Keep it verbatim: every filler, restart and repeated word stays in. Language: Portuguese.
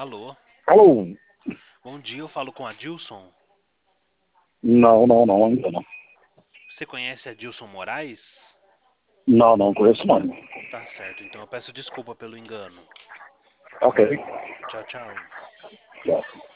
Alô, Alô? bom dia, eu falo com Adilson. Não, não, não, ainda não. Você conhece Adilson Moraes? Não, não conheço não. Tá certo, então eu peço desculpa pelo engano. Ok. Tchau, tchau. Já.